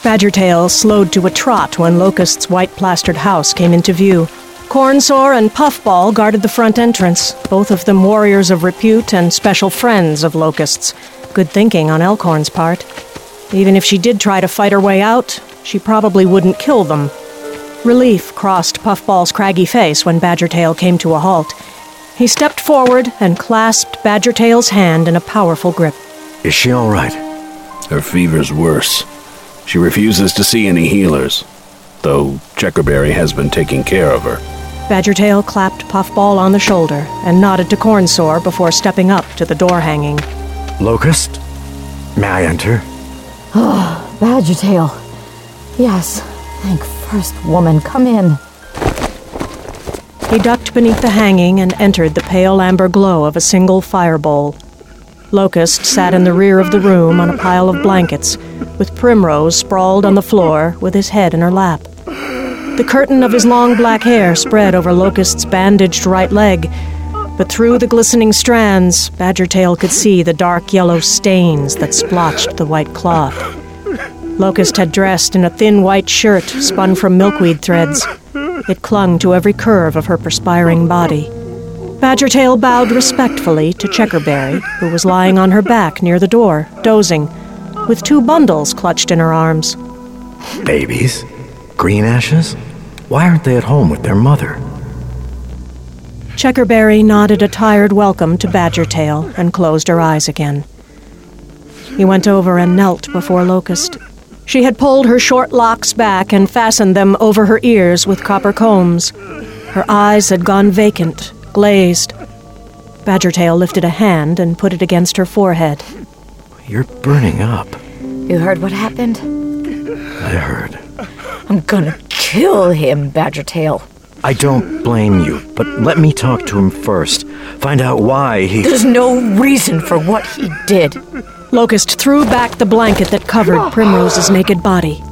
Badgertail slowed to a trot when Locust's white-plastered house came into view. Cornsore and Puffball guarded the front entrance, both of them warriors of repute and special friends of Locust's. Good thinking on Elkhorn's part. Even if she did try to fight her way out, she probably wouldn't kill them. Relief crossed Puffball's craggy face when Badgertail came to a halt. He stepped forward and clasped Badgertail's hand in a powerful grip. Is she all right? Her fever's worse. She refuses to see any healers, though Checkerberry has been taking care of her. Badgertail clapped Puffball on the shoulder and nodded to Cornsore before stepping up to the door hanging. Locust? May I enter? Oh, Badgertail. Yes, thank first woman. Come in. He ducked beneath the hanging and entered the pale amber glow of a single fire bowl. Locust sat in the rear of the room on a pile of blankets, with Primrose sprawled on the floor with his head in her lap. The curtain of his long black hair spread over Locust's bandaged right leg, but through the glistening strands, Badgertail could see the dark yellow stains that splotched the white cloth. Locust had dressed in a thin white shirt spun from milkweed threads. It clung to every curve of her perspiring body. Badgertail bowed respectfully to Checkerberry, who was lying on her back near the door, dozing, with 2 bundles clutched in her arms. Babies? Green ashes? Why aren't they at home with their mother? Checkerberry nodded a tired welcome to Badgertail and closed her eyes again. He went over and knelt before Locust. She had pulled her short locks back and fastened them over her ears with copper combs. Her eyes had gone vacant, glazed. Badgertail lifted a hand and put it against her forehead. You're burning up. You heard what happened? I heard. I'm gonna kill him, Badgertail. I don't blame you, but let me talk to him first. Find out why he... There's no reason for what he did. Locust threw back the blanket that covered Primrose's naked body.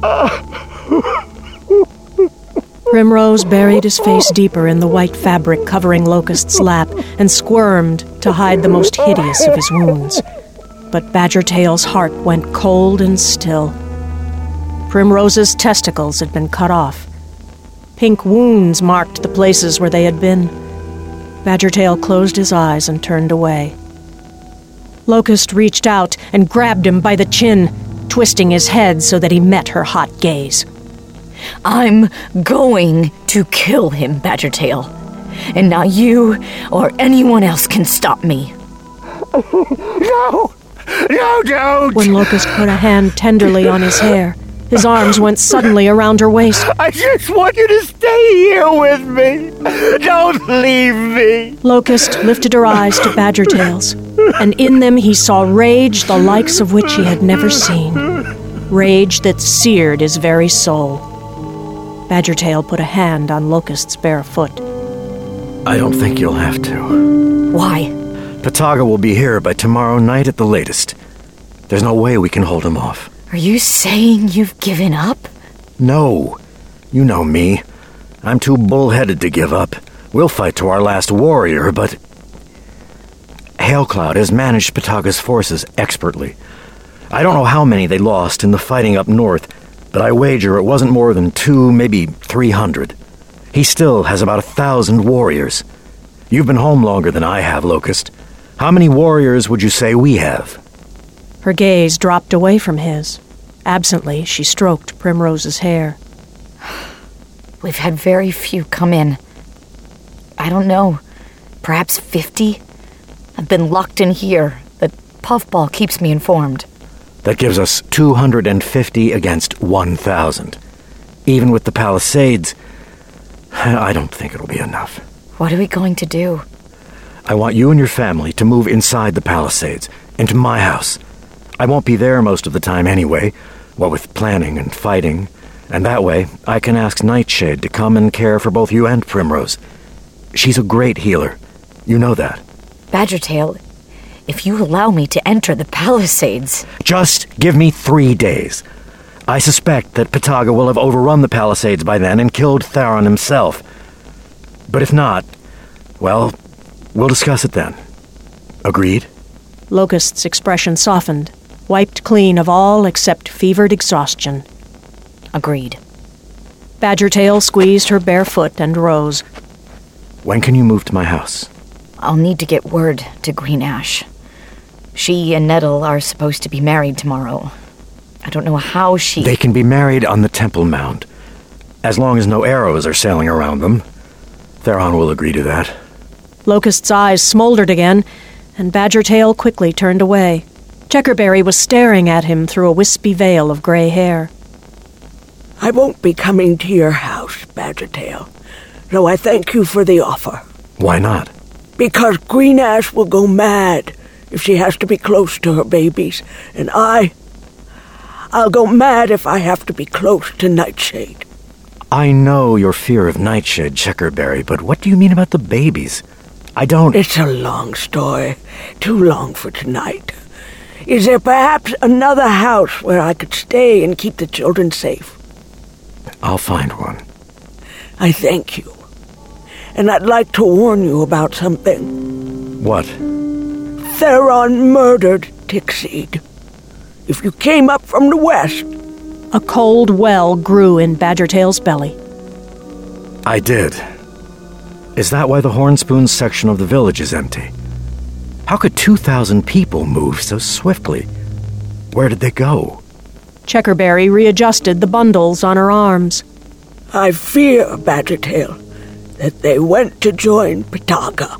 Primrose buried his face deeper in the white fabric covering Locust's lap and squirmed to hide the most hideous of his wounds. But Badgertail's heart went cold and still. Primrose's testicles had been cut off. Pink wounds marked the places where they had been. Badgertail closed his eyes and turned away. Locust reached out and grabbed him by the chin, twisting his head so that he met her hot gaze. I'm going to kill him, Badgertail. And not you or anyone else can stop me. No! No, don't! When Locust put a hand tenderly on his hair, his arms went suddenly around her waist. I just want you to stay here with me. Don't leave me. Locust lifted her eyes to Badgertail's, and in them he saw rage the likes of which he had never seen. Rage that seared his very soul. Badgertail put a hand on Locust's bare foot. I don't think you'll have to. Why? Pataga will be here by tomorrow night at the latest. There's no way we can hold him off. Are you saying you've given up? No. You know me. I'm too bullheaded to give up. We'll fight to our last warrior, but... Hailcloud has managed Pataga's forces expertly. I don't know how many they lost in the fighting up north, but I wager it wasn't more than 2, maybe 300. He still has about 1,000 warriors. You've been home longer than I have, Locust. How many warriors would you say we have? Her gaze dropped away from his. Absently, she stroked Primrose's hair. We've had very few come in. I don't know. Perhaps 50? I've been locked in here, but Puffball keeps me informed. That gives us 250 against 1,000. Even with the Palisades, I don't think it'll be enough. What are we going to do? I want you and your family to move inside the Palisades, into my house. I won't be there most of the time anyway, what with planning and fighting, and that way I can ask Nightshade to come and care for both you and Primrose. She's a great healer. You know that. Badgertail, if you allow me to enter the Palisades... Just give me 3 days. I suspect that Pataga will have overrun the Palisades by then and killed Theron himself. But if not, well, we'll discuss it then. Agreed? Locust's expression softened, wiped clean of all except fevered exhaustion. Agreed. Badgertail squeezed her bare foot and rose. When can you move to my house? I'll need to get word to Green Ash. She and Nettle are supposed to be married tomorrow. I don't know how she... They can be married on the Temple Mound. As long as no arrows are sailing around them. Theron will agree to that. Locust's eyes smoldered again, and Badgertail quickly turned away. Checkerberry was staring at him through a wispy veil of gray hair. I won't be coming to your house, Badgertail, though I thank you for the offer. Why not? Because Green Ash will go mad if she has to be close to her babies, and I'll go mad if I have to be close to Nightshade. I know your fear of Nightshade, Checkerberry, but what do you mean about the babies? I don't... It's a long story, too long for tonight. Is there perhaps another house where I could stay and keep the children safe? I'll find one. I thank you. And I'd like to warn you about something. What? Theron murdered Tickseed. If you came up from the west... A cold well grew in Badgertail's belly. I did. Is that why the Hornspoon section of the village is empty? How could 2,000 people move so swiftly? Where did they go? Checkerberry readjusted the bundles on her arms. I fear, Badgertail, that they went to join Pataga.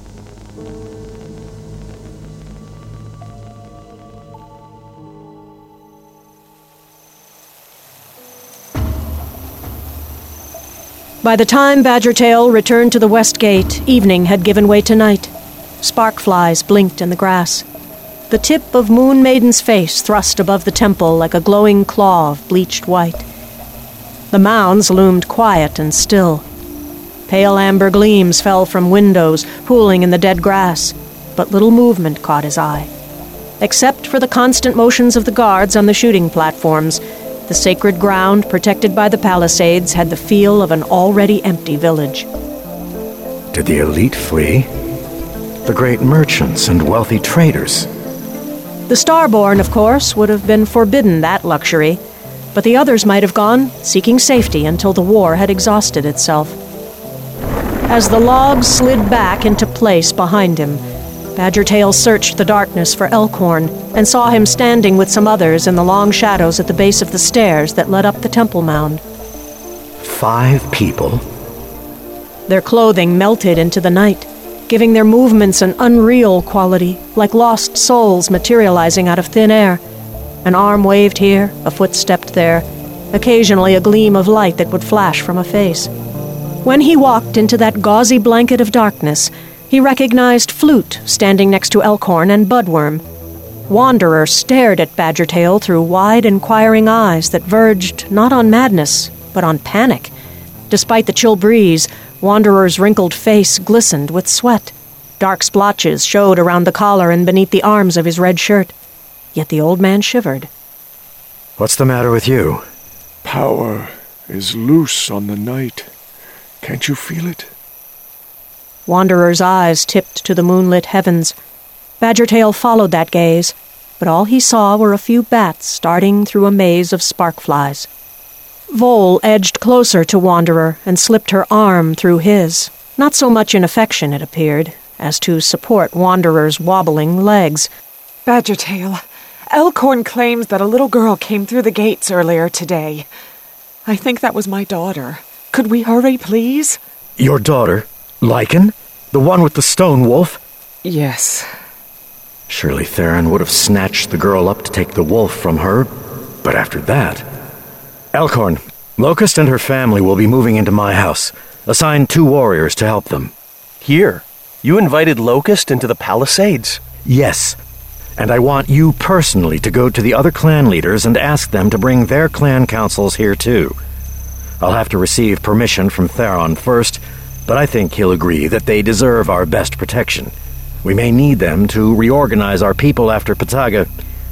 By the time Badgertail returned to the west gate, evening had given way to night. Sparkflies blinked in the grass. The tip of Moon Maiden's face thrust above the temple like a glowing claw of bleached white. The mounds loomed quiet and still. Pale amber gleams fell from windows, pooling in the dead grass, but little movement caught his eye. Except for the constant motions of the guards on the shooting platforms, the sacred ground protected by the palisades had the feel of an already empty village. Did the elite flee? The great merchants and wealthy traders? The Starborn, of course, would have been forbidden that luxury, but the others might have gone, seeking safety until the war had exhausted itself. As the logs slid back into place behind him, Badgertail searched the darkness for Elkhorn and saw him standing with some others in the long shadows at the base of the stairs that led up the temple mound. 5 people? Their clothing melted into the night, giving their movements an unreal quality, like lost souls materializing out of thin air. An arm waved here, a foot stepped there, occasionally a gleam of light that would flash from a face. When he walked into that gauzy blanket of darkness, he recognized Flute standing next to Elkhorn and Budworm. Wanderer stared at Badgertail through wide, inquiring eyes that verged not on madness, but on panic. Despite the chill breeze, Wanderer's wrinkled face glistened with sweat. Dark splotches showed around the collar and beneath the arms of his red shirt. Yet the old man shivered. What's the matter with you? Power is loose on the night. Can't you feel it? Wanderer's eyes tipped to the moonlit heavens. Badgertail followed that gaze, but all he saw were a few bats darting through a maze of sparkflies. Vole edged closer to Wanderer and slipped her arm through his, not so much in affection, it appeared, as to support Wanderer's wobbling legs. Badgertail, Elkhorn claims that a little girl came through the gates earlier today. I think that was my daughter. Could we hurry, please? Your daughter? Lycan? The one with the stone wolf? Yes. Surely Theron would have snatched the girl up to take the wolf from her, but after that... Elkhorn, Locust and her family will be moving into my house. Assign 2 warriors to help them. Here? You invited Locust into the Palisades? Yes, and I want you personally to go to the other clan leaders and ask them to bring their clan councils here too. I'll have to receive permission from Theron first, but I think he'll agree that they deserve our best protection. We may need them to reorganize our people after Pataga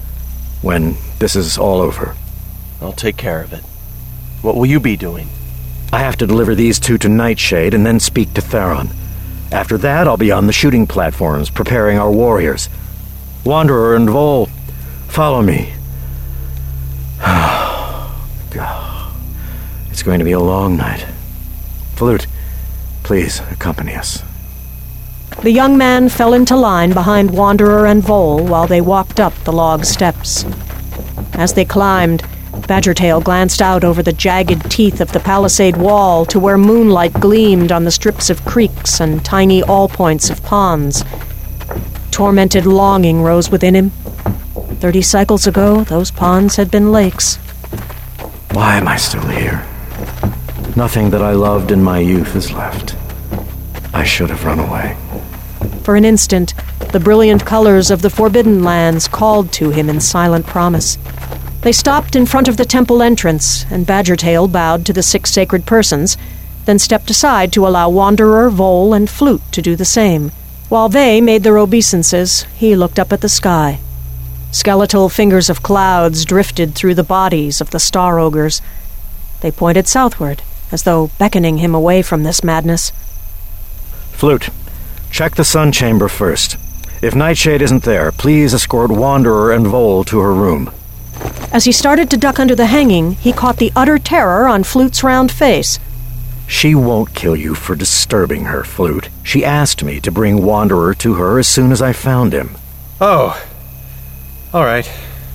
when this is all over. I'll take care of it. What will you be doing? I have to deliver these 2 to Nightshade and then speak to Theron. After that, I'll be on the shooting platforms preparing our warriors. Wanderer and Vole, follow me. God. It's going to be a long night. Flute, please accompany us. The young man fell into line behind Wanderer and Vole while they walked up the log steps. As they climbed, Badgertail glanced out over the jagged teeth of the palisade wall to where moonlight gleamed on the strips of creeks and tiny all-points of ponds. Tormented longing rose within him. 30 cycles ago, those ponds had been lakes. Why am I still here? Nothing that I loved in my youth is left. I should have run away. For an instant, the brilliant colors of the Forbidden Lands called to him in silent promise. They stopped in front of the temple entrance, and Badgertail bowed to the 6 sacred persons, then stepped aside to allow Wanderer, Vole, and Flute to do the same. While they made their obeisances, he looked up at the sky. Skeletal fingers of clouds drifted through the bodies of the star ogres. They pointed southward, as though beckoning him away from this madness. Flute, check the sun chamber first. If Nightshade isn't there, please escort Wanderer and Vole to her room. As he started to duck under the hanging, he caught the utter terror on Flute's round face. She won't kill you for disturbing her, Flute. She asked me to bring Wanderer to her as soon as I found him. Oh. All right.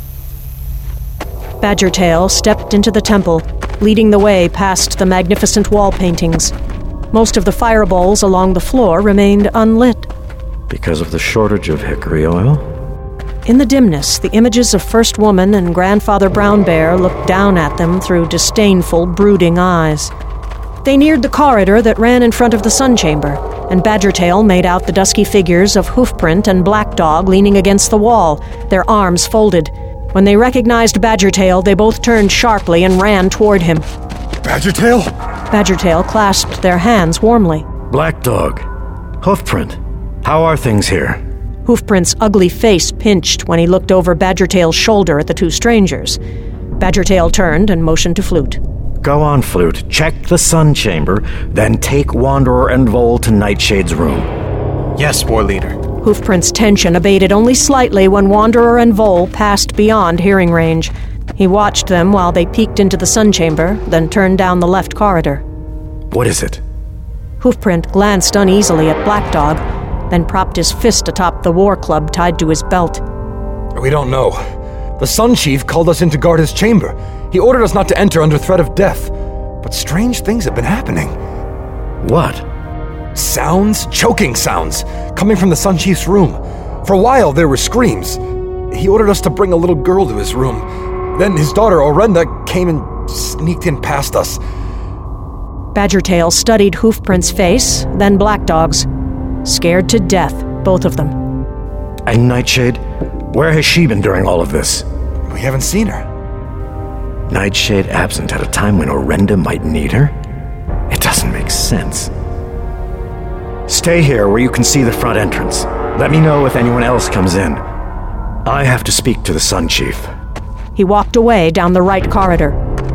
Badgertail stepped into the temple, leading the way past the magnificent wall paintings. Most of the fire bowls along the floor remained unlit. Because of the shortage of hickory oil? In the dimness, the images of First Woman and Grandfather Brown Bear looked down at them through disdainful, brooding eyes. They neared the corridor that ran in front of the sun chamber, and Badgertail made out the dusky figures of Hoofprint and Black Dog leaning against the wall, their arms folded. When they recognized Badgertail, they both turned sharply and ran toward him. Badgertail? Badgertail clasped their hands warmly. Black Dog. Hoofprint. How are things here? Hoofprint's ugly face pinched when he looked over Badgertail's shoulder at the 2 strangers. Badgertail turned and motioned to Flute. Go on, Flute. Check the sun chamber, then take Wanderer and Vole to Nightshade's room. Yes, War Leader. Hoofprint's tension abated only slightly when Wanderer and Vole passed beyond hearing range. He watched them while they peeked into the sun chamber, then turned down the left corridor. What is it? Hoofprint glanced uneasily at Black Dog, then propped his fist atop the war club tied to his belt. We don't know. The Sun Chief called us in to guard his chamber. He ordered us not to enter under threat of death. But strange things have been happening. What? Sounds, choking sounds, coming from the Sun Chief's room. For a while there were screams. He ordered us to bring a little girl to his room. Then his daughter, Orenda, came and sneaked in past us. Badgertail studied Hoofprint's face, then Black Dog's. Scared to death, both of them. And Nightshade? Where has she been during all of this? We haven't seen her. Nightshade absent at a time when Orenda might need her? It doesn't make sense. Stay here where you can see the front entrance. Let me know if anyone else comes in. I have to speak to the Sun Chief. He walked away down the right corridor.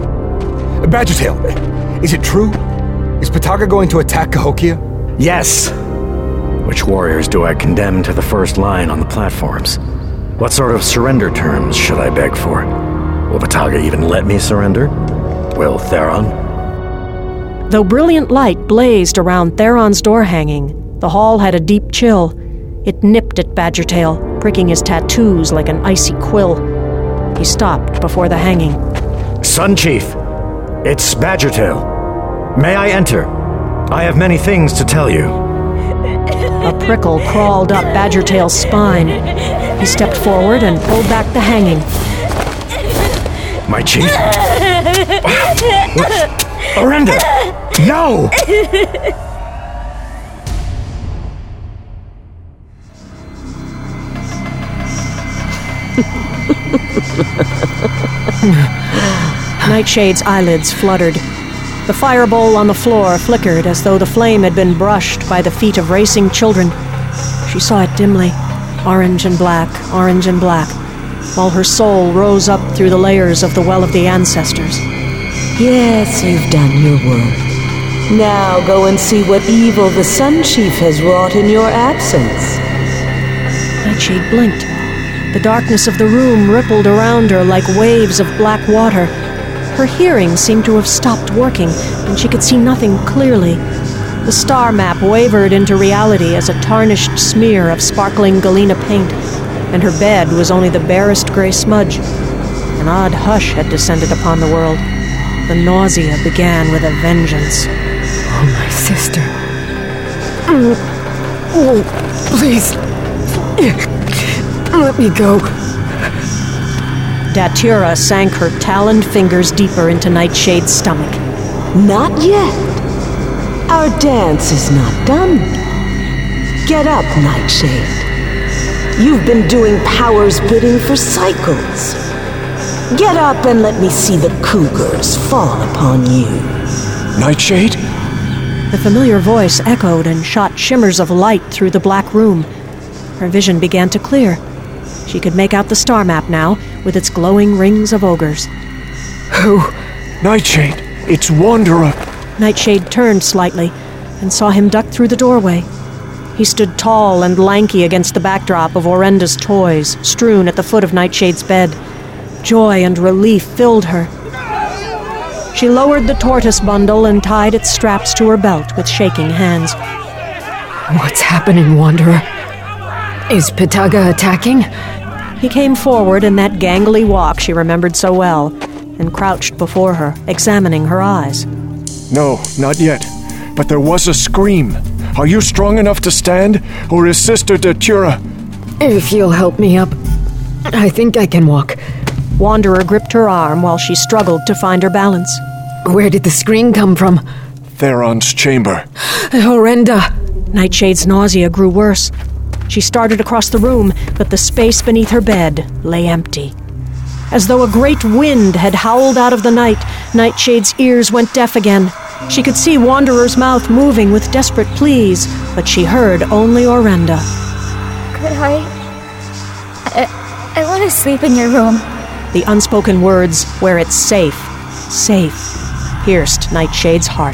Badgertail, is it true? Is Pataga going to attack Cahokia? Yes! Which warriors do I condemn to the first line on the platforms? What sort of surrender terms should I beg for? Will Pataga even let me surrender? Will Theron? Though brilliant light blazed around Theron's door hanging, the hall had a deep chill. It nipped at Badgertail, pricking his tattoos like an icy quill. He stopped before the hanging. Sun Chief, it's Badgertail. May I enter? I have many things to tell you. A prickle crawled up Badgertail's spine. He stepped forward and pulled back the hanging. My chief? Orenda! No! Nightshade's eyelids fluttered. The firebowl on the floor flickered as though the flame had been brushed by the feet of racing children. She saw it dimly, orange and black, while her soul rose up through the layers of the Well of the Ancestors. Yes, you've done your work. Now go and see what evil the Sun Chief has wrought in your absence. Nightshade blinked. The darkness of the room rippled around her like waves of black water. Her hearing seemed to have stopped working, and she could see nothing clearly. The star map wavered into reality as a tarnished smear of sparkling galena paint, and her bed was only the barest gray smudge. An odd hush had descended upon the world. The nausea began with a vengeance. Oh, my sister. Oh, please. Let me go. Datura sank her taloned fingers deeper into Nightshade's stomach. Not yet. Our dance is not done. Get up, Nightshade. You've been doing Power's bidding for cycles. Get up and let me see the cougars fall upon you. Nightshade? The familiar voice echoed and shot shimmers of light through the black room. Her vision began to clear. She could make out the star map now, with its glowing rings of ogres. Who? Nightshade, it's Wanderer. Nightshade turned slightly and saw him duck through the doorway. He stood tall and lanky against the backdrop of Orenda's toys, strewn at the foot of Nightshade's bed. Joy and relief filled her. She lowered the tortoise bundle and tied its straps to her belt with shaking hands. What's happening, Wanderer? Is Pitaga attacking? He came forward in that gangly walk she remembered so well, and crouched before her, examining her eyes. No, not yet. But there was a scream. Are you strong enough to stand, or is Sister Datura? If you'll help me up, I think I can walk. Wanderer gripped her arm while she struggled to find her balance. Where did the scream come from? Theron's chamber. Orenda! Nightshade's nausea grew worse. She started across the room, but the space beneath her bed lay empty. As though a great wind had howled out of the night, Nightshade's ears went deaf again. She could see Wanderer's mouth moving with desperate pleas, but she heard only Orenda. Could I want to sleep in your room. The unspoken words, where it's safe, pierced Nightshade's heart.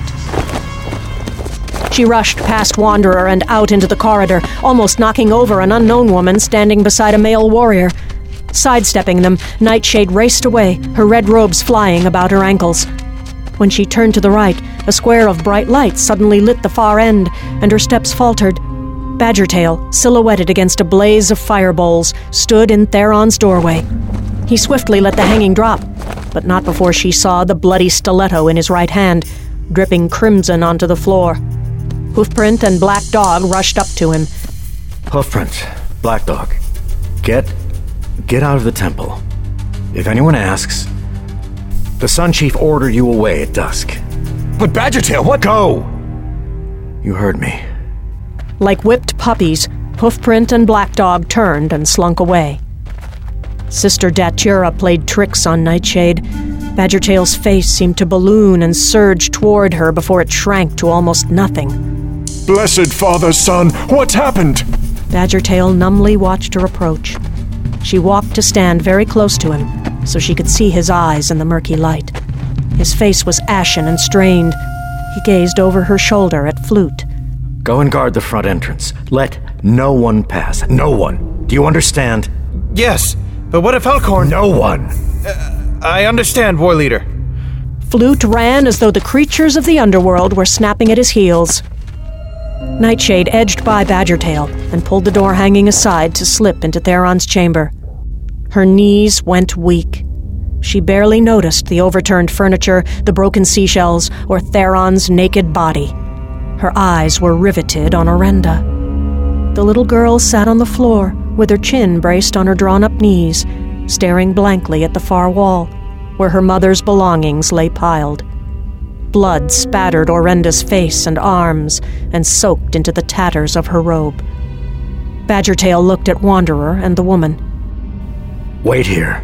She rushed past Wanderer and out into the corridor, almost knocking over an unknown woman standing beside a male warrior. Sidestepping them, Nightshade raced away, her red robes flying about her ankles. When she turned to the right, a square of bright light suddenly lit the far end, and her steps faltered. Badgertail, silhouetted against a blaze of firebowls, stood in Theron's doorway. He swiftly let the hanging drop, but not before she saw the bloody stiletto in his right hand, dripping crimson onto the floor. Hoofprint and Black Dog rushed up to him. Hoofprint, Black Dog, get out of the temple. If anyone asks, the Sun Chief ordered you away at dusk. But Badgertail, what? Go! You heard me. Like whipped puppies, Hoofprint and Black Dog turned and slunk away. Sister Datura played tricks on Nightshade. Badgertail's face seemed to balloon and surge toward her before it shrank to almost nothing. Blessed Father, Son, what's happened? Badgertail numbly watched her approach. She walked to stand very close to him, so she could see his eyes in the murky light. His face was ashen and strained. He gazed over her shoulder at Flute. Go and guard the front entrance. Let no one pass. No one. Do you understand? Yes, but what if Elkhorn... No one. I understand, War Leader. Flute ran as though the creatures of the underworld were snapping at his heels. Nightshade edged by Badgertail and pulled the door hanging aside to slip into Theron's chamber. Her knees went weak. She barely noticed the overturned furniture, the broken seashells, or Theron's naked body. Her eyes were riveted on Orenda. The little girl sat on the floor, with her chin braced on her drawn-up knees, staring blankly at the far wall, where her mother's belongings lay piled. Blood spattered Orenda's face and arms and soaked into the tatters of her robe. Badgertail looked at Wanderer and the woman. Wait here.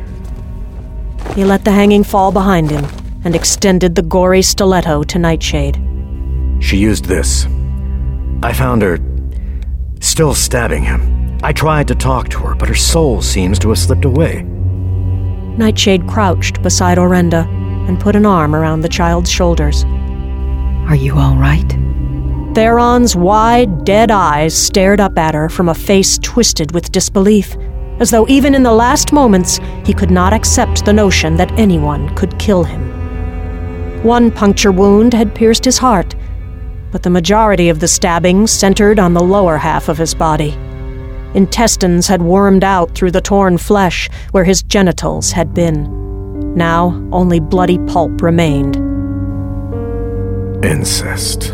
He let the hanging fall behind him and extended the gory stiletto to Nightshade. She used this. I found her still stabbing him. I tried to talk to her, but her soul seems to have slipped away. Nightshade crouched beside Orenda and put an arm around the child's shoulders. Are you all right? Theron's wide, dead eyes stared up at her from a face twisted with disbelief, as though even in the last moments he could not accept the notion that anyone could kill him. One puncture wound had pierced his heart, but the majority of the stabbings centered on the lower half of his body. Intestines had wormed out through the torn flesh where his genitals had been. Now only bloody pulp remained. Incest.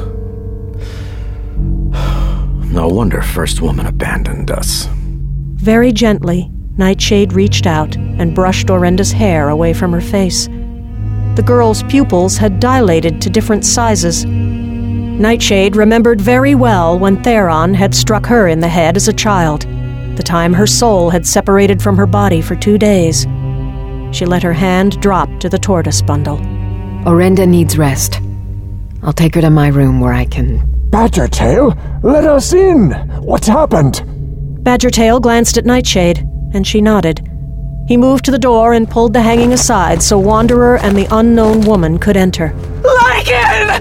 No wonder First Woman abandoned us. Very gently, Nightshade reached out and brushed Orinda's hair away from her face. The girl's pupils had dilated to different sizes. Nightshade remembered very well when Theron had struck her in the head as a child, the time her soul had separated from her body for 2 days. She let her hand drop to the tortoise bundle. Orinda needs rest. I'll take her to my room where I can... Badgertail, let us in! What's happened? Badgertail glanced at Nightshade, and she nodded. He moved to the door and pulled the hanging aside so Wanderer and the unknown woman could enter. Lycan!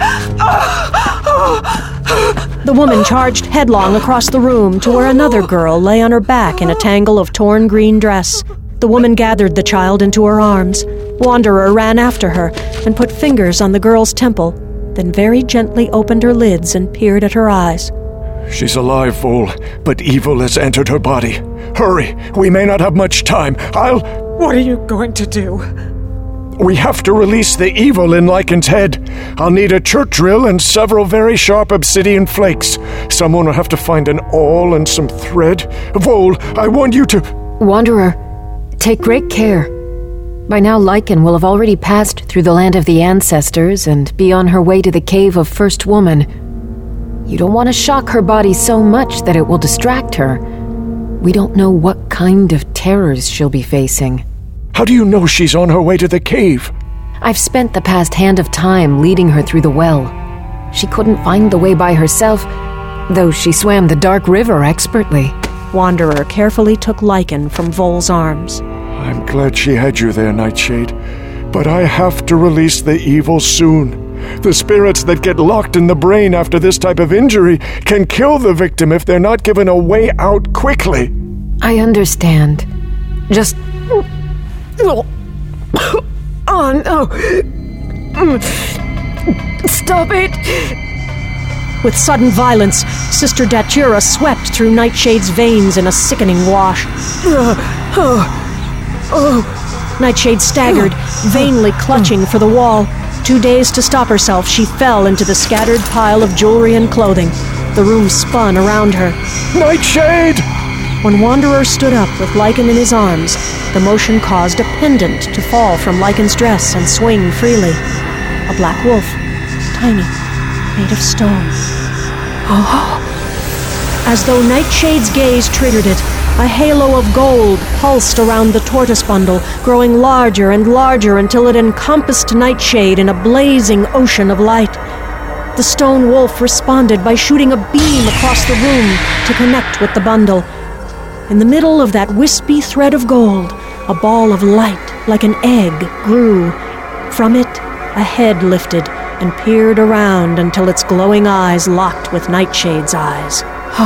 The woman charged headlong across the room to where another girl lay on her back in a tangle of torn green dress. The woman gathered the child into her arms. Wanderer ran after her and put fingers on the girl's temple, then very gently opened her lids and peered at her eyes. She's alive, Vole, but evil has entered her body. Hurry, we may not have much time. What are you going to do? We have to release the evil in Lycan's head. I'll need a church drill and several very sharp obsidian flakes. Someone will have to find an awl and some thread. Vole, I want you to... Wanderer, take great care. By now Lycan will have already passed through the land of the ancestors and be on her way to the cave of First Woman. You don't want to shock her body so much that it will distract her. We don't know what kind of terrors she'll be facing. How do you know she's on her way to the cave? I've spent the past hand of time leading her through the well. She couldn't find the way by herself, though she swam the dark river expertly. Wanderer carefully took Lycan from Vole's arms. I'm glad she had you there, Nightshade. But I have to release the evil soon. The spirits that get locked in the brain after this type of injury can kill the victim if they're not given a way out quickly. I understand. Just... Oh, no. Stop it. With sudden violence, Sister Datura swept through Nightshade's veins in a sickening wash. Nightshade staggered, vainly clutching for the wall. Too dazed to stop herself, she fell into the scattered pile of jewelry and clothing. The room spun around her. Nightshade! When Wanderer stood up with Lycan in his arms, the motion caused a pendant to fall from Lycan's dress and swing freely. A black wolf, tiny, made of stone. Oh! As though Nightshade's gaze triggered it, a halo of gold pulsed around the tortoise bundle, growing larger and larger until it encompassed Nightshade in a blazing ocean of light. The stone wolf responded by shooting a beam across the room to connect with the bundle. In the middle of that wispy thread of gold, a ball of light, like an egg, grew. From it, a head lifted and peered around until its glowing eyes locked with Nightshade's eyes.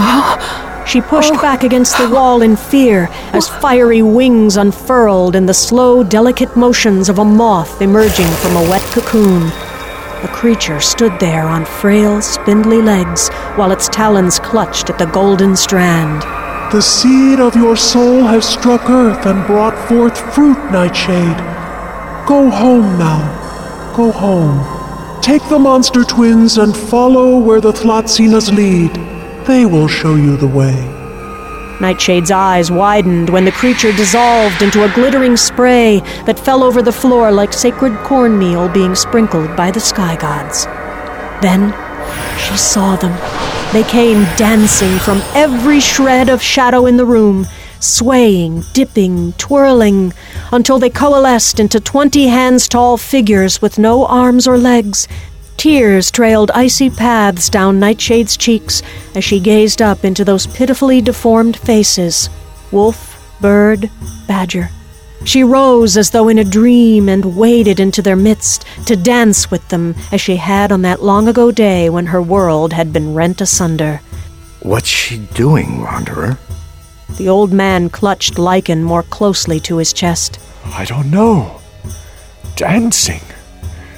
She pushed back against the wall in fear as fiery wings unfurled in the slow, delicate motions of a moth emerging from a wet cocoon. The creature stood there on frail, spindly legs while its talons clutched at the golden strand. The seed of your soul has struck earth and brought forth fruit, Nightshade. Go home now. Go home. Take the monster twins and follow where the Thlotsinas lead. They will show you the way. Nightshade's eyes widened when the creature dissolved into a glittering spray that fell over the floor like sacred cornmeal being sprinkled by the sky gods. Then she saw them. They came dancing from every shred of shadow in the room, swaying, dipping, twirling, until they coalesced into 20 hands-tall figures with no arms or legs. Tears trailed icy paths down Nightshade's cheeks as she gazed up into those pitifully deformed faces. Wolf, bird, badger. She rose as though in a dream and waded into their midst to dance with them as she had on that long-ago day when her world had been rent asunder. What's she doing, Wanderer? The old man clutched Lycan more closely to his chest. I don't know. Dancing.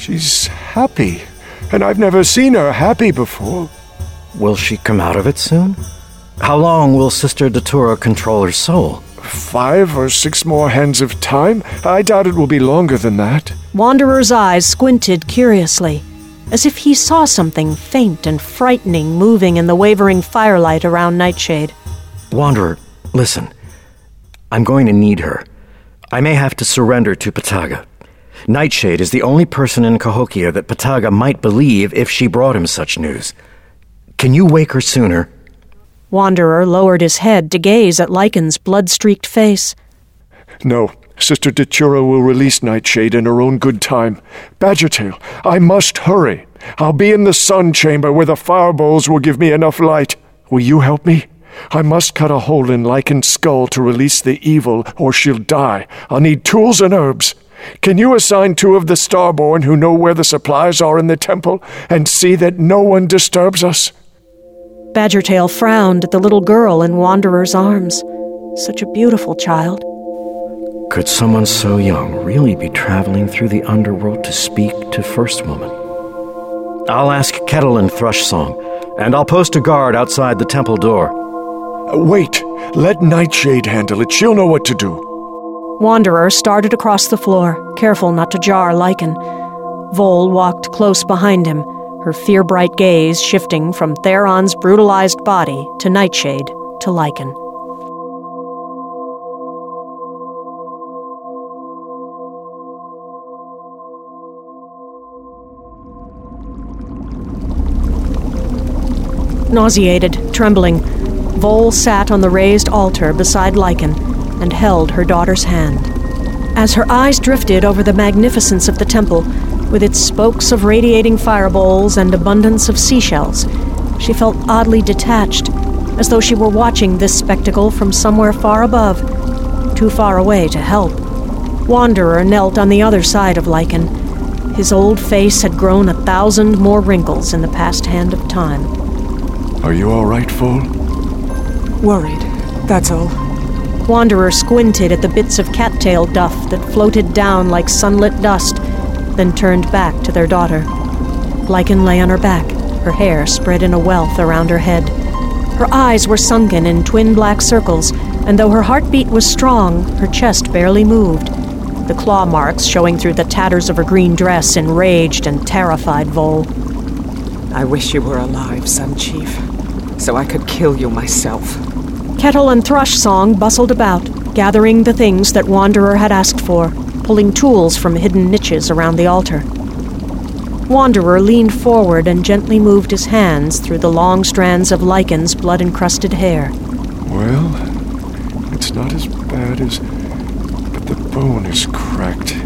She's happy, and I've never seen her happy before. Will she come out of it soon? How long will Sister Datura control her soul? 5 or 6 more hands of time? I doubt it will be longer than that. Wanderer's eyes squinted curiously, as if he saw something faint and frightening moving in the wavering firelight around Nightshade. Wanderer, listen. I'm going to need her. I may have to surrender to Pataga. Nightshade is the only person in Cahokia that Pataga might believe if she brought him such news. Can you wake her sooner? Wanderer lowered his head to gaze at Lycan's blood-streaked face. No, Sister Datura will release Nightshade in her own good time. Badgertail, I must hurry. I'll be in the sun chamber where the fire bowls will give me enough light. Will you help me? I must cut a hole in Lycan's skull to release the evil, or she'll die. I'll need tools and herbs. Can you assign 2 of the Starborn who know where the supplies are in the temple and see that no one disturbs us? Badgertail frowned at the little girl in Wanderer's arms. Such a beautiful child. Could someone so young really be traveling through the underworld to speak to First Woman? I'll ask Kettle and Thrush Song, and I'll post a guard outside the temple door. Wait, let Nightshade handle it. She'll know what to do. Wanderer started across the floor, careful not to jar Lycan. Vol walked close behind him, her fear-bright gaze shifting from Theron's brutalized body to Nightshade to Lycan. Nauseated, trembling, Vol sat on the raised altar beside Lycan and held her daughter's hand. As her eyes drifted over the magnificence of the temple, with its spokes of radiating fire bowls and abundance of seashells, she felt oddly detached, as though she were watching this spectacle from somewhere far above, too far away to help. Wanderer knelt on the other side of Lycan. His old face had grown 1,000 more wrinkles in the past hand of time. Are you all right, Vol? Worried, that's all. Wanderer squinted at the bits of cattail duff that floated down like sunlit dust, then turned back to their daughter. Lycan lay on her back, her hair spread in a wealth around her head. Her eyes were sunken in twin black circles, and though her heartbeat was strong, her chest barely moved. The claw marks showing through the tatters of her green dress enraged and terrified Vol. I wish you were alive, Sun Chief, so I could kill you myself. Kettle and Thrush Song bustled about, gathering the things that Wanderer had asked for, pulling tools from hidden niches around the altar. Wanderer leaned forward and gently moved his hands through the long strands of Lycan's blood-encrusted hair. Well, it's not as bad as... but the bone is cracked.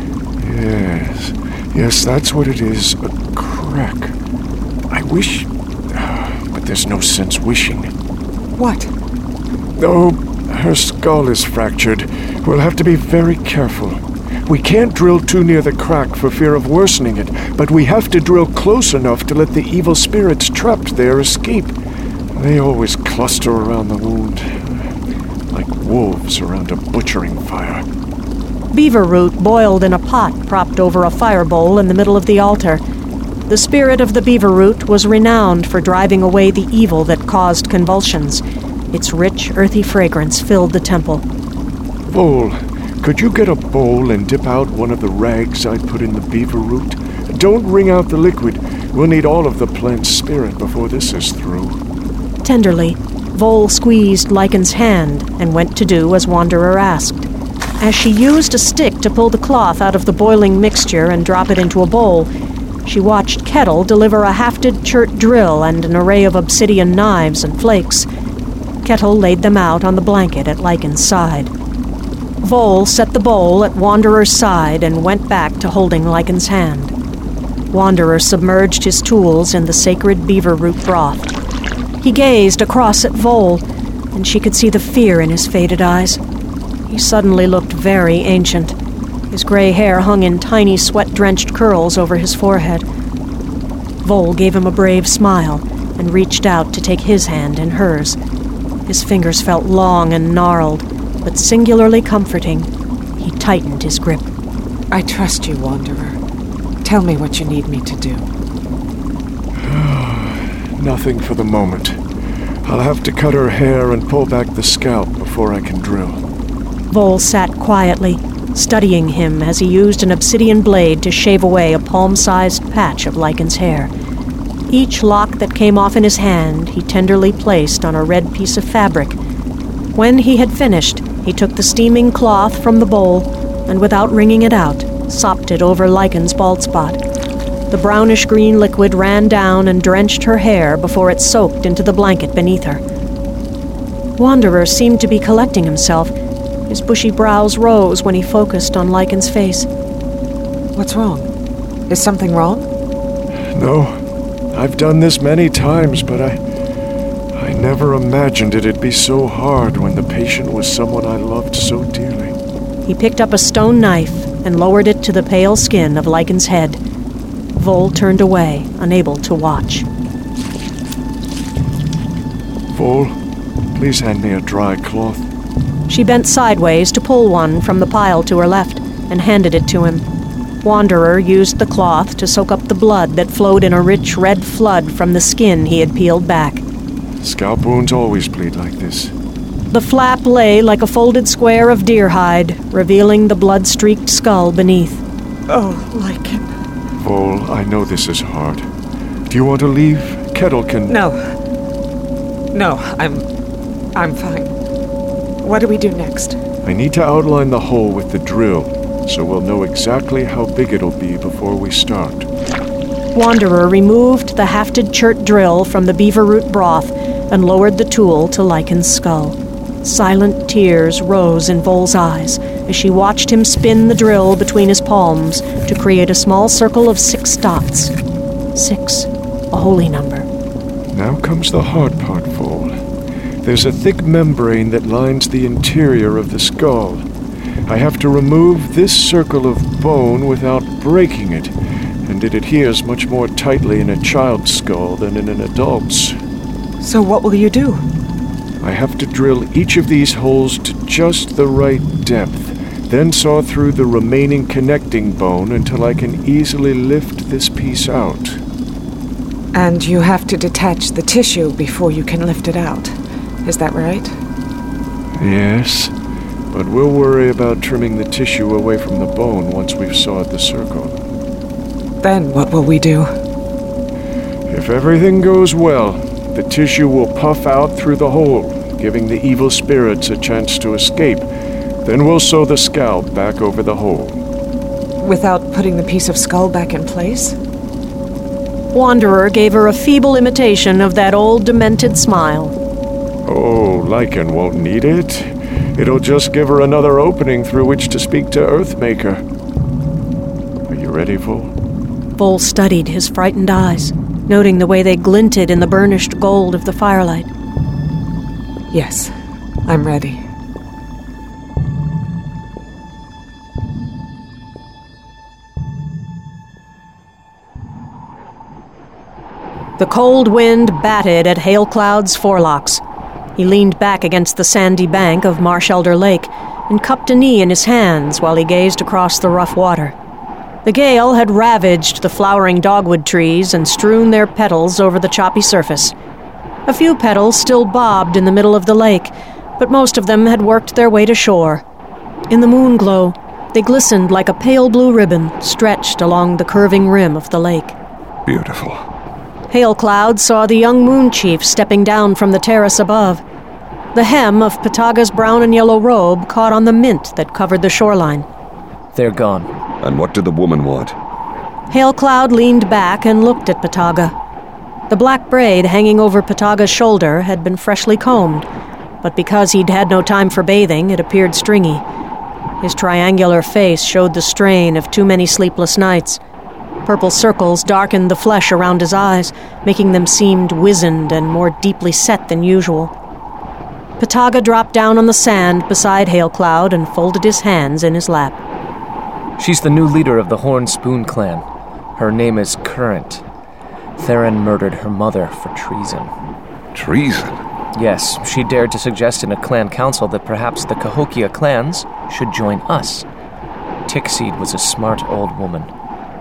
Yes, that's what it is, a crack. I wish... but there's no sense wishing. What? Oh, her skull is fractured. We'll have to be very careful. We can't drill too near the crack for fear of worsening it, but we have to drill close enough to let the evil spirits trapped there escape. They always cluster around the wound, like wolves around a butchering fire. Beaver root boiled in a pot propped over a fire bowl in the middle of the altar. The spirit of the beaver root was renowned for driving away the evil that caused convulsions. Its rich, earthy fragrance filled the temple. Vol, could you get a bowl and dip out one of the rags I put in the beaver root? Don't wring out the liquid. We'll need all of the plant's spirit before this is through. Tenderly, Vol squeezed Lycan's hand and went to do as Wanderer asked. As she used a stick to pull the cloth out of the boiling mixture and drop it into a bowl, she watched Kettle deliver a hafted chert drill and an array of obsidian knives and flakes. Kettle laid them out on the blanket at Lycan's side. Vol set the bowl at Wanderer's side and went back to holding Lycan's hand. Wanderer submerged his tools in the sacred beaver root broth. He gazed across at Vol, and she could see the fear in his faded eyes. He suddenly looked very ancient. His gray hair hung in tiny sweat-drenched curls over his forehead. Vol gave him a brave smile and reached out to take his hand in hers. His fingers felt long and gnarled, but singularly comforting. He tightened his grip. I trust you, Wanderer. Tell me what you need me to do. Nothing for the moment. I'll have to cut her hair and pull back the scalp before I can drill. Vol sat quietly, studying him as he used an obsidian blade to shave away a palm-sized patch of Lycan's hair. Each lock that came off in his hand he tenderly placed on a red piece of fabric. When he had finished, he took the steaming cloth from the bowl and, without wringing it out, sopped it over Lycan's bald spot. The brownish-green liquid ran down and drenched her hair before it soaked into the blanket beneath her. Wanderer seemed to be collecting himself. His bushy brows rose when he focused on Lycan's face. What's wrong? Is something wrong? No. I've done this many times, but I never imagined it'd be so hard when the patient was someone I loved so dearly. He picked up a stone knife and lowered it to the pale skin of Lycan's head. Vol turned away, unable to watch. Vol, please hand me a dry cloth. She bent sideways to pull one from the pile to her left and handed it to him. Wanderer used the cloth to soak up the blood that flowed in a rich red flood from the skin he had peeled back. Scalp wounds always bleed like this. The flap lay like a folded square of deer hide, revealing the blood-streaked skull beneath. Oh, Lycan. Vol, I know this is hard. Do you want to leave? Kettle can... No, I'm fine. What do we do next? I need to outline the hole with the drill, so we'll know exactly how big it'll be before we start. Wanderer removed the hafted chert drill from the beaver root broth and lowered the tool to Lycan's skull. Silent tears rose in Vol's eyes as she watched him spin the drill between his palms to create a small circle of 6 dots. 6, a holy number. Now comes the hard part, Vol. There's a thick membrane that lines the interior of the skull. I have to remove this circle of bone without breaking it, and it adheres much more tightly in a child's skull than in an adult's. So what will you do? I have to drill each of these holes to just the right depth, then saw through the remaining connecting bone until I can easily lift this piece out. And you have to detach the tissue before you can lift it out. Is that right? Yes, but we'll worry about trimming the tissue away from the bone once we've sawed the circle. Then what will we do? If everything goes well, the tissue will puff out through the hole, giving the evil spirits a chance to escape. Then we'll sew the scalp back over the hole. Without putting the piece of skull back in place? Wanderer gave her a feeble imitation of that old demented smile. Oh, Lycan won't need it. It'll just give her another opening through which to speak to Earthmaker. Are you ready, Vol? Vol studied his frightened eyes, noting the way they glinted in the burnished gold of the firelight. Yes, I'm ready. The cold wind batted at Hailcloud's forelocks. He leaned back against the sandy bank of Marsh Elder Lake and cupped a knee in his hands while he gazed across the rough water. The gale had ravaged the flowering dogwood trees and strewn their petals over the choppy surface. A few petals still bobbed in the middle of the lake, but most of them had worked their way to shore. In the moon glow, they glistened like a pale blue ribbon stretched along the curving rim of the lake. Beautiful. Hailcloud saw the young moon chief stepping down from the terrace above. The hem of Pataga's brown and yellow robe caught on the mint that covered the shoreline. They're gone. And what did the woman want? Hailcloud leaned back and looked at Pataga. The black braid hanging over Pataga's shoulder had been freshly combed, but because he'd had no time for bathing, it appeared stringy. His triangular face showed the strain of too many sleepless nights. Purple circles darkened the flesh around his eyes, making them seem wizened and more deeply set than usual. Pataga dropped down on the sand beside Hailcloud and folded his hands in his lap. She's the new leader of the Horn Spoon clan. Her name is Current. Theron murdered her mother for treason. Treason? Yes, she dared to suggest in a clan council that perhaps the Cahokia clans should join us. Tickseed was a smart old woman.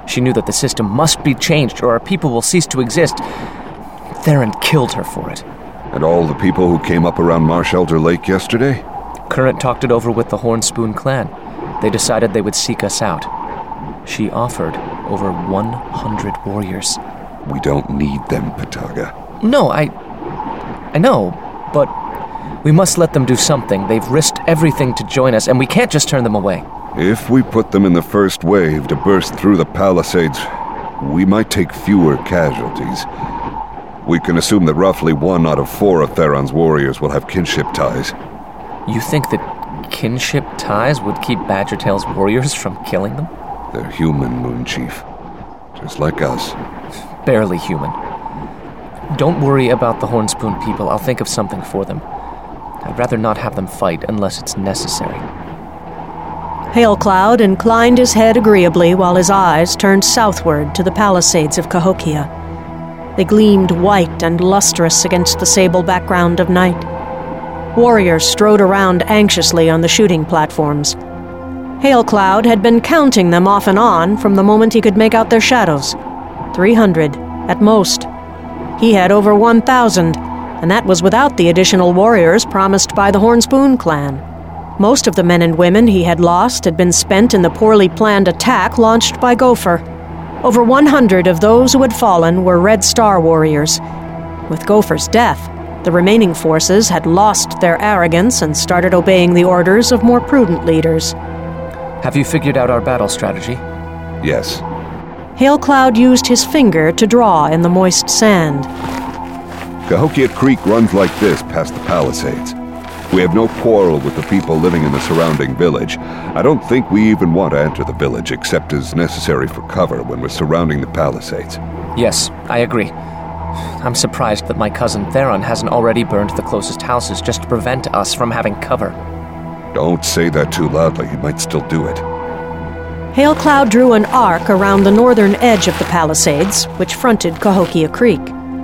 She knew that the system must be changed or our people will cease to exist. Theron killed her for it. And all the people who came up around Marsh Elder Lake yesterday? Current talked it over with the Hornspoon clan. They decided they would seek us out. She offered over 100 warriors. We don't need them, Pataga. No, I know, but we must let them do something. They've risked everything to join us, and we can't just turn them away. If we put them in the first wave to burst through the palisades, we might take fewer casualties. We can assume that roughly 1 out of 4 of Theron's warriors will have kinship ties. You think that kinship ties would keep Badgertail's warriors from killing them? They're human, Moon Chief. Just like us. Barely human. Don't worry about the Hornspoon people. I'll think of something for them. I'd rather not have them fight unless it's necessary. Hailcloud inclined his head agreeably while his eyes turned southward to the palisades of Cahokia. They gleamed white and lustrous against the sable background of night. Warriors strode around anxiously on the shooting platforms. Hailcloud had been counting them off and on from the moment he could make out their shadows. 300, at most. He had over 1,000, and that was without the additional warriors promised by the Hornspoon clan. Most of the men and women he had lost had been spent in the poorly planned attack launched by Gopher. Over 100 of those who had fallen were Red Star warriors. With Gopher's death, the remaining forces had lost their arrogance and started obeying the orders of more prudent leaders. Have you figured out our battle strategy? Yes. Hailcloud used his finger to draw in the moist sand. Cahokia Creek runs like this past the palisades. We have no quarrel with the people living in the surrounding village. I don't think we even want to enter the village except as necessary for cover when we're surrounding the palisades. Yes, I agree. I'm surprised that my cousin Theron hasn't already burned the closest houses just to prevent us from having cover. Don't say that too loudly. He might still do it. Hailcloud drew an arc around the northern edge of the palisades, which fronted Cahokia Creek.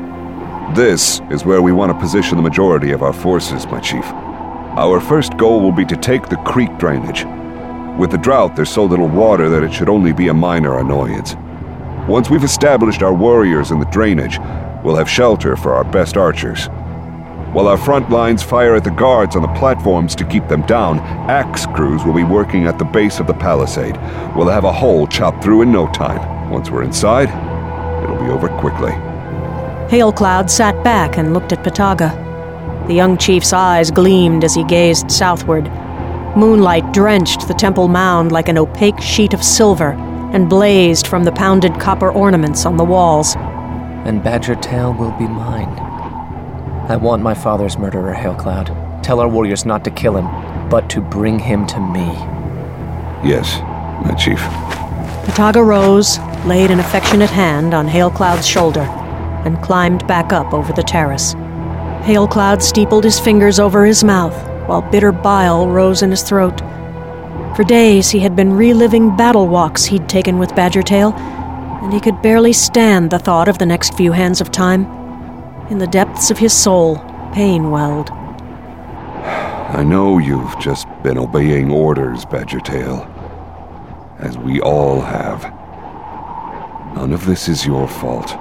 This is where we want to position the majority of our forces, my chief. Our first goal will be to take the creek drainage. With the drought, there's so little water that it should only be a minor annoyance. Once we've established our warriors in the drainage, we'll have shelter for our best archers. While our front lines fire at the guards on the platforms to keep them down, axe crews will be working at the base of the palisade. We'll have a hole chopped through in no time. Once we're inside, it'll be over quickly. Hailcloud sat back and looked at Pataga. The young chief's eyes gleamed as he gazed southward. Moonlight drenched the temple mound like an opaque sheet of silver and blazed from the pounded copper ornaments on the walls. And Badgertail will be mine. I want my father's murderer, Hailcloud. Tell our warriors not to kill him, but to bring him to me. Yes, my chief. Pataga rose, laid an affectionate hand on Hailcloud's shoulder, and climbed back up over the terrace. Hailcloud steepled his fingers over his mouth, while bitter bile rose in his throat. For days he had been reliving battle walks he'd taken with Badgertail, and he could barely stand the thought of the next few hands of time. In the depths of his soul, pain welled. I know you've just been obeying orders, Badgertail. As we all have. None of this is your fault.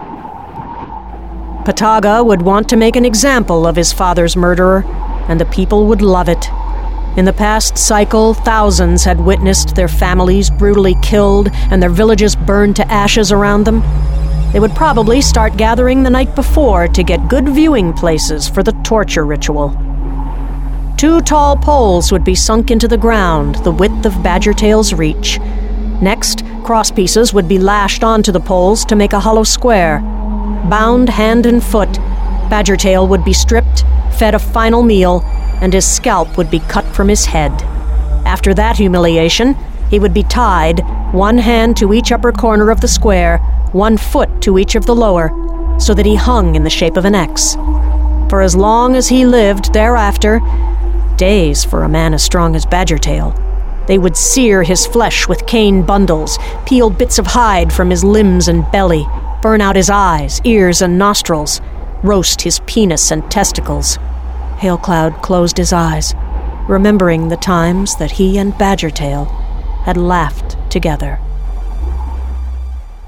Pataga would want to make an example of his father's murderer, and the people would love it. In the past cycle, thousands had witnessed their families brutally killed and their villages burned to ashes around them. They would probably start gathering the night before to get good viewing places for the torture ritual. 2 tall poles would be sunk into the ground, the width of Badgertail's reach. Next, crosspieces would be lashed onto the poles to make a hollow square. Bound hand and foot, Badgertail would be stripped, fed a final meal, and his scalp would be cut from his head. After that humiliation, he would be tied, 1 hand to each upper corner of the square, 1 foot to each of the lower, so that he hung in the shape of an X. For as long as he lived thereafter, days for a man as strong as Badgertail, they would sear his flesh with cane bundles, peel bits of hide from his limbs and belly, burn out his eyes, ears, and nostrils, roast his penis and testicles. Hailcloud closed his eyes, remembering the times that he and Badgertail had laughed together.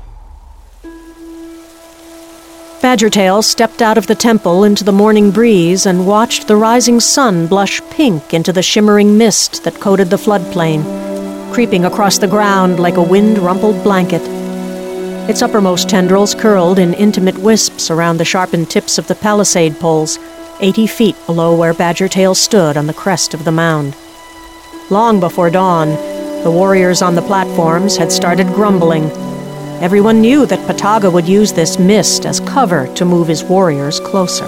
Badgertail stepped out of the temple into the morning breeze and watched the rising sun blush pink into the shimmering mist that coated the floodplain, creeping across the ground like a wind-rumpled blanket. Its uppermost tendrils curled in intimate wisps around the sharpened tips of the palisade poles, 80 feet below where Badgertail stood on the crest of the mound. Long before dawn, the warriors on the platforms had started grumbling. Everyone knew that Pataga would use this mist as cover to move his warriors closer.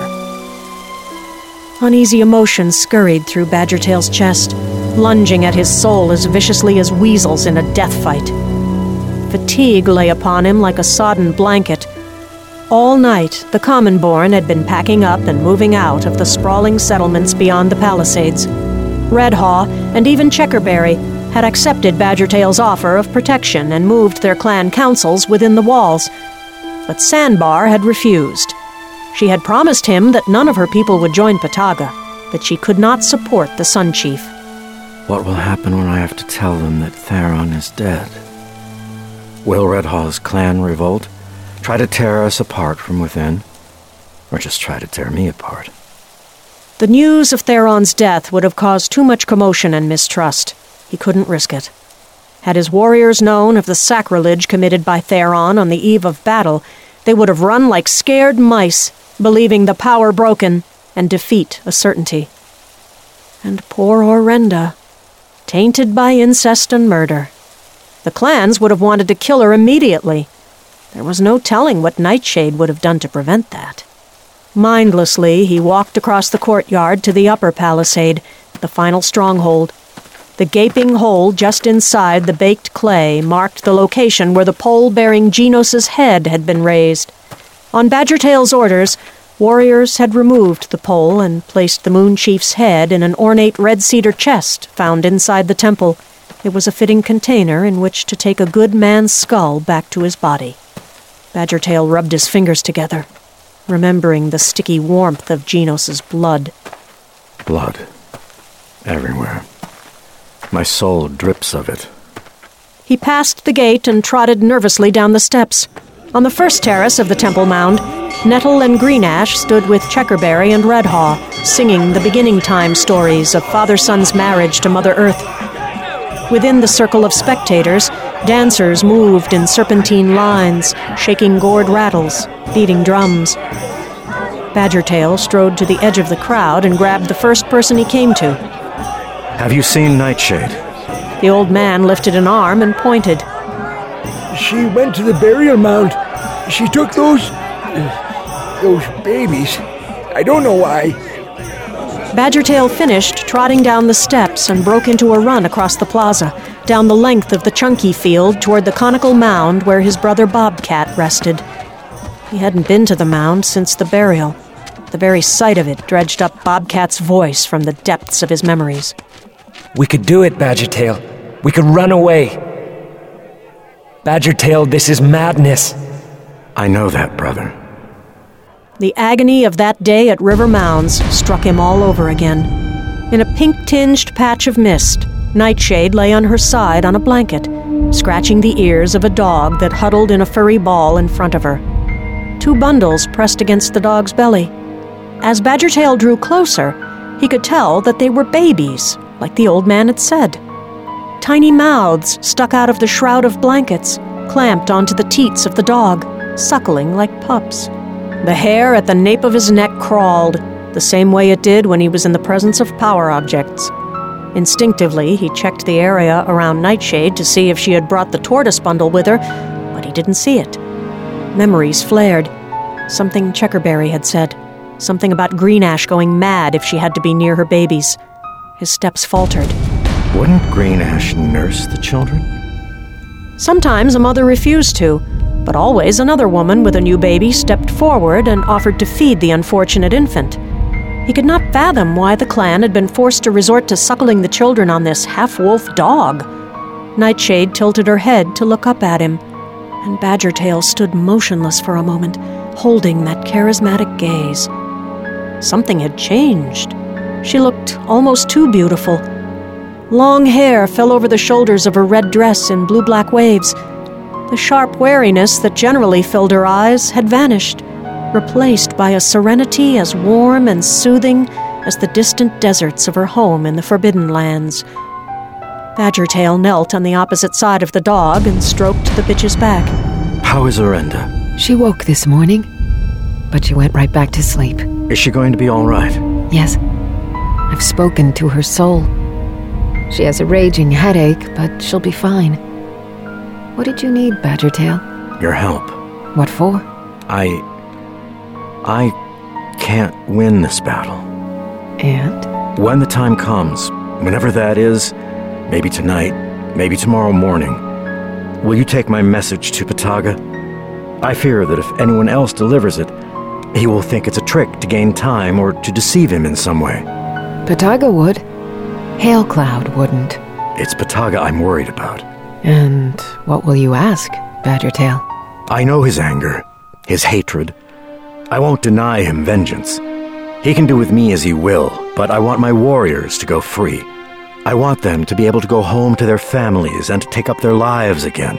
Uneasy emotions scurried through Badgertail's chest, lunging at his soul as viciously as weasels in a death fight. Fatigue lay upon him like a sodden blanket. All night, the Commonborn had been packing up and moving out of the sprawling settlements beyond the Palisades. Redhaw and even Checkerberry had accepted Badgertail's offer of protection and moved their clan councils within the walls. But Sandbar had refused. She had promised him that none of her people would join Pataga, that she could not support the Sun Chief. What will happen when I have to tell them that Theron is dead? Will Redhaw's clan revolt? Try to tear us apart from within? Or just try to tear me apart? The news of Theron's death would have caused too much commotion and mistrust. He couldn't risk it. Had his warriors known of the sacrilege committed by Theron on the eve of battle, they would have run like scared mice, believing the power broken and defeat a certainty. And poor Orenda, tainted by incest and murder. The clans would have wanted to kill her immediately. There was no telling what Nightshade would have done to prevent that. Mindlessly, he walked across the courtyard to the upper palisade, the final stronghold. The gaping hole just inside the baked clay marked the location where the pole bearing Genos' head had been raised. On Badgertail's orders, warriors had removed the pole and placed the Moon Chief's head in an ornate red cedar chest found inside the temple. It was a fitting container in which to take a good man's skull back to his body. Badgertail rubbed his fingers together, remembering the sticky warmth of Genos' blood. Blood. Everywhere. My soul drips of it. He passed the gate and trotted nervously down the steps. On the first terrace of the temple mound, Nettle and Greenash stood with Checkerberry and Redhaw, singing the beginning time stories of Father-Son's marriage to Mother Earth. Within the circle of spectators, dancers moved in serpentine lines, shaking gourd rattles, beating drums. Badgertail strode to the edge of the crowd and grabbed the first person he came to. Have you seen Nightshade? The old man lifted an arm and pointed. She went to the burial mound. She took those babies. I don't know why. Badgertail finished trotting down the steps and broke into a run across the plaza, down the length of the chunky field toward the conical mound where his brother Bobcat rested. He hadn't been to the mound since the burial. The very sight of it dredged up Bobcat's voice from the depths of his memories. We could do it, Badgertail. We could run away. Badgertail, this is madness. I know that, brother. The agony of that day at River Mounds struck him all over again. In a pink-tinged patch of mist, Nightshade lay on her side on a blanket, scratching the ears of a dog that huddled in a furry ball in front of her. 2 bundles pressed against the dog's belly. As Badgertail drew closer, he could tell that they were babies, like the old man had said. Tiny mouths stuck out of the shroud of blankets, clamped onto the teats of the dog, suckling like pups. The hair at the nape of his neck crawled, the same way it did when he was in the presence of power objects. Instinctively, he checked the area around Nightshade to see if she had brought the tortoise bundle with her, but he didn't see it. Memories flared. Something Checkerberry had said. Something about Greenash going mad if she had to be near her babies. His steps faltered. Wouldn't Greenash nurse the children? Sometimes a mother refused to, but always another woman with a new baby stepped forward and offered to feed the unfortunate infant. He could not fathom why the clan had been forced to resort to suckling the children on this half-wolf dog. Nightshade tilted her head to look up at him, and Badgertail stood motionless for a moment, holding that charismatic gaze. Something had changed. She looked almost too beautiful. Long hair fell over the shoulders of her red dress in blue-black waves. The sharp wariness that generally filled her eyes had vanished. replaced by a serenity as warm and soothing as the distant deserts of her home in the Forbidden Lands. Badgertail knelt on the opposite side of the dog and stroked the bitch's back. How is Orenda? She woke this morning, but she went right back to sleep. Is she going to be all right? Yes. I've spoken to her soul. She has a raging headache, but she'll be fine. What did you need, Badgertail? Your help. What for? I can't win this battle. And? When the time comes, whenever that is, maybe tonight, maybe tomorrow morning, will you take my message to Pataga? I fear that if anyone else delivers it, he will think it's a trick to gain time or to deceive him in some way. Pataga would. Hailcloud wouldn't. It's Pataga I'm worried about. And what will you ask, Badgertail? I know his anger, his hatred. I won't deny him vengeance. He can do with me as he will, but I want my warriors to go free. I want them to be able to go home to their families and to take up their lives again.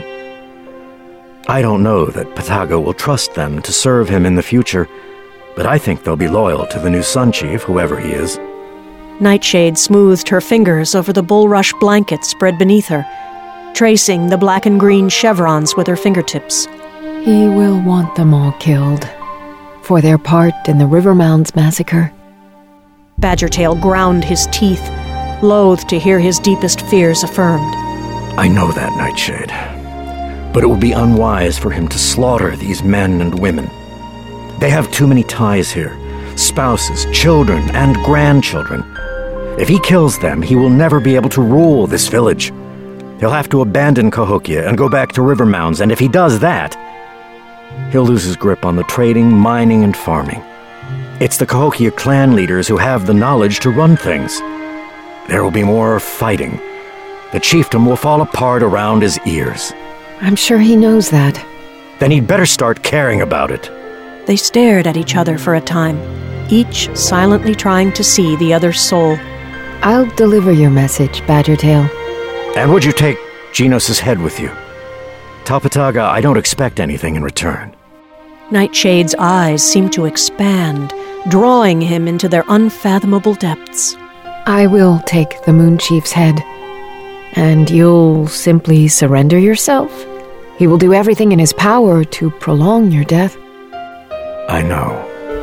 I don't know that Pataga will trust them to serve him in the future, but I think they'll be loyal to the new Sun Chief, whoever he is. Nightshade smoothed her fingers over the bulrush blanket spread beneath her, tracing the black and green chevrons with her fingertips. He will want them all killed, for their part in the Rivermounds massacre. Badgertail ground his teeth, loath to hear his deepest fears affirmed. I know that, Nightshade. But it would be unwise for him to slaughter these men and women. They have too many ties here, spouses, children, and grandchildren. If he kills them, he will never be able to rule this village. He'll have to abandon Cahokia and go back to Rivermounds, and if he does that, he'll lose his grip on the trading, mining, and farming. It's the Cahokia clan leaders who have the knowledge to run things. There will be more fighting. The chiefdom will fall apart around his ears. I'm sure he knows that. Then he'd better start caring about it. They stared at each other for a time, each silently trying to see the other's soul. I'll deliver your message, Badgertail. And would you take Genos' head with you? Tell Pataga I don't expect anything in return. Nightshade's eyes seemed to expand, drawing him into their unfathomable depths. I will take the Moon Chief's head, and you'll simply surrender yourself? He will do everything in his power to prolong your death. I know.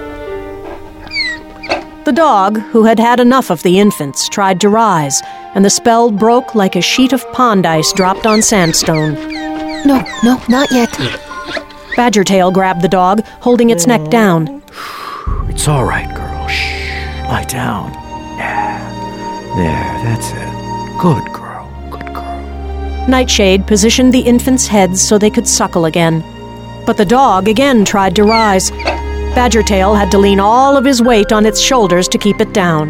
The dog, who had had enough of the infants, tried to rise, and the spell broke like a sheet of pond ice dropped on sandstone. No, not yet. Badgertail grabbed the dog, holding its neck down. It's all right, girl. Shh. Lie down. Yeah. There, that's it. Good girl. Good girl. Nightshade positioned the infants' heads so they could suckle again. But the dog again tried to rise. Badgertail had to lean all of his weight on its shoulders to keep it down.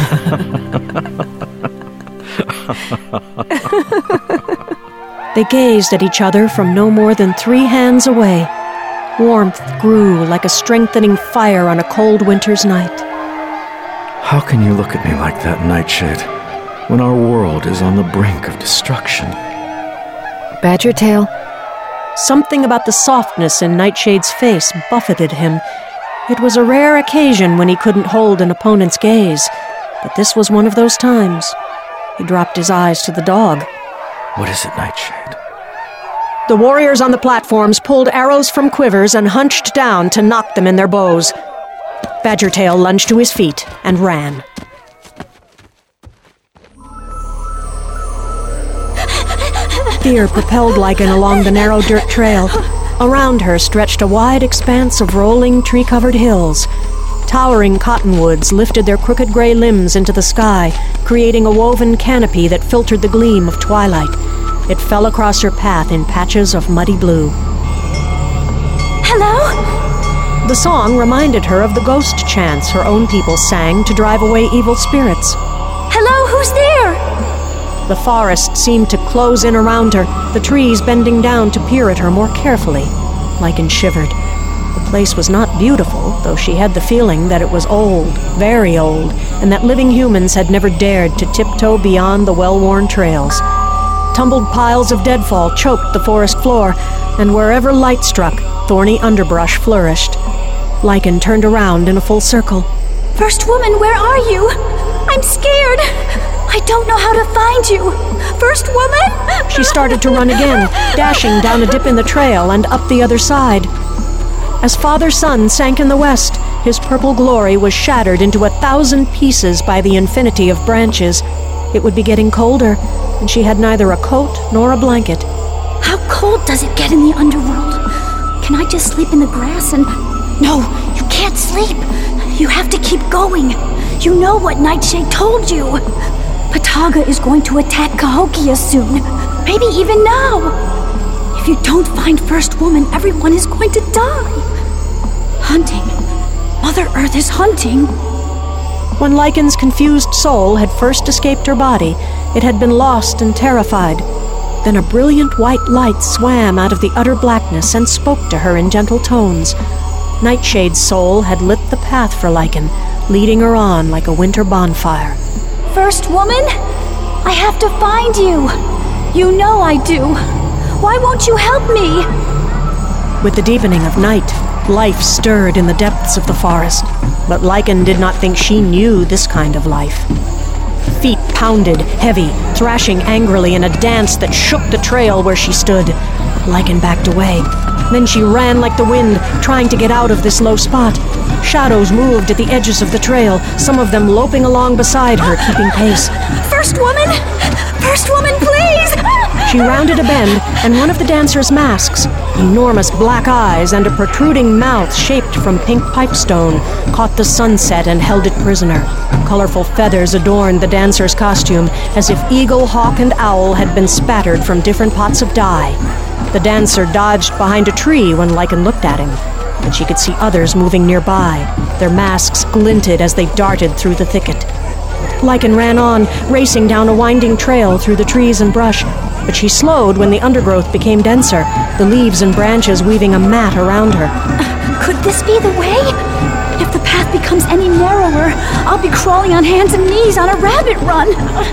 They gazed at each other from no more than 3 hands away. Warmth grew like a strengthening fire on a cold winter's night. How can you look at me like that, Nightshade, when our world is on the brink of destruction? Badgertail? Something about the softness in Nightshade's face buffeted him. It was a rare occasion when he couldn't hold an opponent's gaze, but this was one of those times. He dropped his eyes to the dog. What is it, Nightshade? The warriors on the platforms pulled arrows from quivers and hunched down to knock them in their bows. Badgertail lunged to his feet and ran. Fear propelled Lycan along the narrow dirt trail. Around her stretched a wide expanse of rolling, tree-covered hills. Towering cottonwoods lifted their crooked gray limbs into the sky, creating a woven canopy that filtered the gleam of twilight. It fell across her path in patches of muddy blue. Hello? The song reminded her of the ghost chants her own people sang to drive away evil spirits. Hello, who's there? The forest seemed to close in around her, the trees bending down to peer at her more carefully. Lycan shivered. The place was not beautiful, though she had the feeling that it was old, very old, and that living humans had never dared to tiptoe beyond the well-worn trails. Tumbled piles of deadfall choked the forest floor, and wherever light struck, thorny underbrush flourished. Lycan turned around in a full circle. First Woman, where are you? I'm scared. I don't know how to find you. First Woman? She started to run again, dashing down a dip in the trail and up the other side. As Father Sun sank in the west, his purple glory was shattered into 1,000 pieces by the infinity of branches. It would be getting colder, and she had neither a coat nor a blanket. How cold does it get in the underworld? Can I just sleep in the grass and... No, you can't sleep. You have to keep going. You know what Nightshade told you. Pataga is going to attack Cahokia soon. Maybe even now. If you don't find First Woman, everyone is going to die. Hunting. Mother Earth is hunting. When Lycan's confused soul had first escaped her body, it had been lost and terrified. Then a brilliant white light swam out of the utter blackness and spoke to her in gentle tones. Nightshade's soul had lit the path for Lycan, leading her on like a winter bonfire. First Woman, I have to find you. You know I do. Why won't you help me? With the deepening of night, life stirred in the depths of the forest, but Lycan did not think she knew this kind of life. Feet pounded, heavy, thrashing angrily in a dance that shook the trail where she stood. Lycan backed away. Then she ran like the wind, trying to get out of this low spot. Shadows moved at the edges of the trail, some of them loping along beside her, keeping pace. First Woman! First Woman, please! She rounded a bend, and one of the dancers' masks, enormous black eyes and a protruding mouth shaped from pink pipestone, caught the sunset and held it prisoner. Colorful feathers adorned the dancer's costume, as if eagle, hawk, and owl had been spattered from different pots of dye. The dancer dodged behind a tree when Lycan looked at him, but she could see others moving nearby. Their masks glinted as they darted through the thicket. Lycan ran on, racing down a winding trail through the trees and brush, but she slowed when the undergrowth became denser, the leaves and branches weaving a mat around her. Could this be the way? If the path becomes any narrower, I'll be crawling on hands and knees on a rabbit run.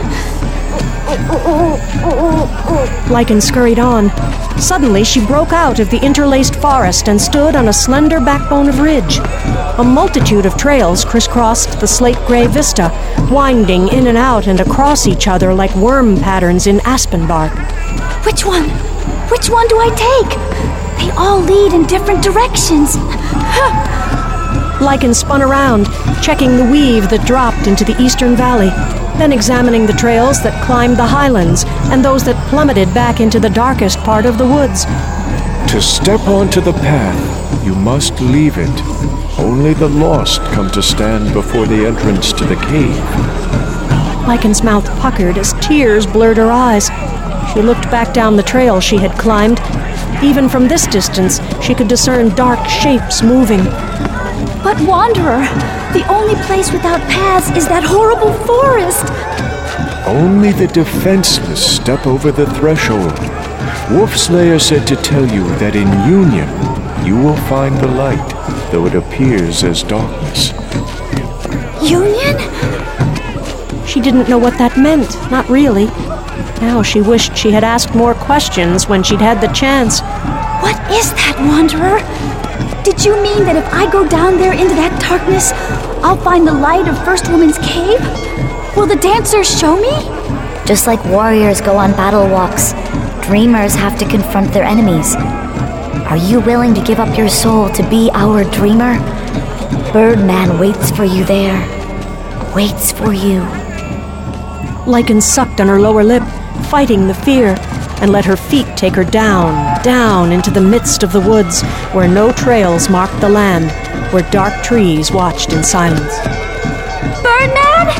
Lycan scurried on. Suddenly, she broke out of the interlaced forest and stood on a slender backbone of ridge. A multitude of trails crisscrossed the slate-gray vista, winding in and out and across each other like worm patterns in aspen bark. Which one? Which one do I take? They all lead in different directions. Lycan spun around, checking the weave that dropped into the eastern valley, then examining the trails that climbed the highlands and those that plummeted back into the darkest part of the woods. To step onto the path, you must leave it. Only the lost come to stand before the entrance to the cave. Lycan's mouth puckered as tears blurred her eyes. She looked back down the trail she had climbed. Even from this distance, she could discern dark shapes moving. But Wanderer, the only place without paths is that horrible forest. Only the defenseless step over the threshold. Wolfslayer said to tell you that in union, you will find the light, though it appears as darkness. Union? She didn't know what that meant, not really. Now she wished she had asked more questions when she'd had the chance. What is that, Wanderer? Did you mean that if I go down there into that darkness, I'll find the light of First Woman's cave? Will the dancers show me? Just like warriors go on battle walks, dreamers have to confront their enemies. Are you willing to give up your soul to be our dreamer? Birdman waits for you there. Waits for you. Lycan sucked on her lower lip, fighting the fear, and let her feet take her down, down into the midst of the woods, where no trails marked the land, where dark trees watched in silence. Birdman?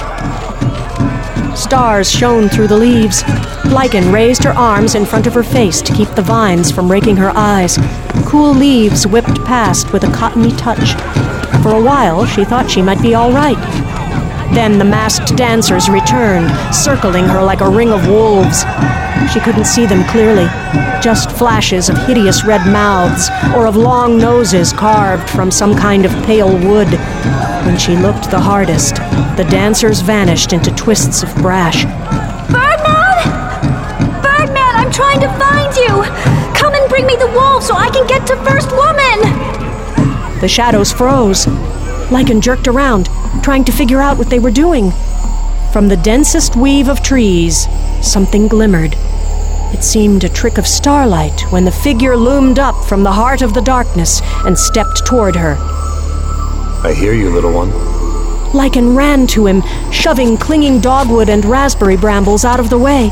Stars shone through the leaves. Lycan raised her arms in front of her face to keep the vines from raking her eyes. Cool leaves whipped past with a cottony touch. For a while, she thought she might be all right. Then the masked dancers returned, circling her like a ring of wolves. She couldn't see them clearly, just flashes of hideous red mouths or of long noses carved from some kind of pale wood. When she looked the hardest, the dancers vanished into twists of brash. Birdman! Birdman, I'm trying to find you! Come and bring me the wolf so I can get to First Woman! The shadows froze. Lycan jerked around, trying to figure out what they were doing. From the densest weave of trees, something glimmered. It seemed a trick of starlight when the figure loomed up from the heart of the darkness and stepped toward her. I hear you, little one. Lycan ran to him, shoving clinging dogwood and raspberry brambles out of the way.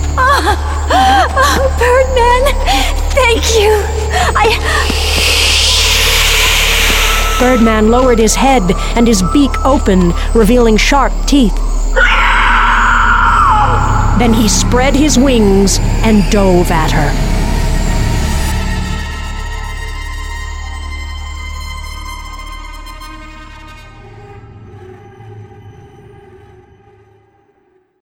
Oh, Birdman! Thank you! Birdman lowered his head and his beak opened, revealing sharp teeth. Then he spread his wings and dove at her.